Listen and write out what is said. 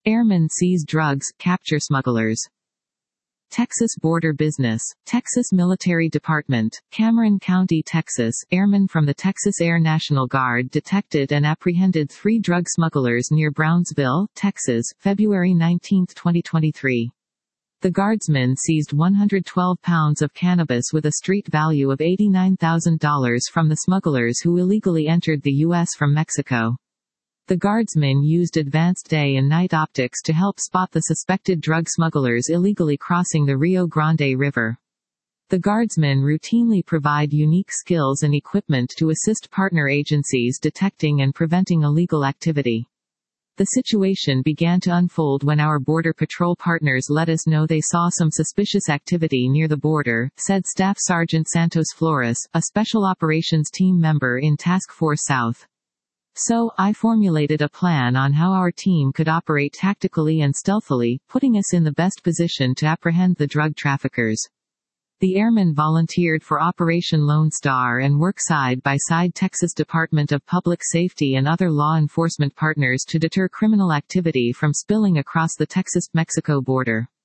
Airmen seize drugs, capture smugglers. Texas Border Business. Texas Military Department, Cameron County, Texas. Airmen from the Texas Air National Guard detected and apprehended 3 drug smugglers near Brownsville, Texas, February 19, 2023. The guardsmen seized 112 pounds of cannabis with a street value of $89,000 from the smugglers who illegally entered the U.S. from Mexico. The guardsmen used advanced day and night optics to help spot the suspected drug smugglers illegally crossing the Rio Grande River. The guardsmen routinely provide unique skills and equipment to assist partner agencies detecting and preventing illegal activity. The situation began to unfold when our Border Patrol partners let us know they saw some suspicious activity near the border, said Staff Sergeant Santos Flores, a Special Operations Team member in Task Force South. So, I formulated a plan on how our team could operate tactically and stealthily, putting us in the best position to apprehend the drug traffickers. The airmen volunteered for Operation Lone Star and work side by side Texas Department of Public Safety and other law enforcement partners to deter criminal activity from spilling across the Texas-Mexico border.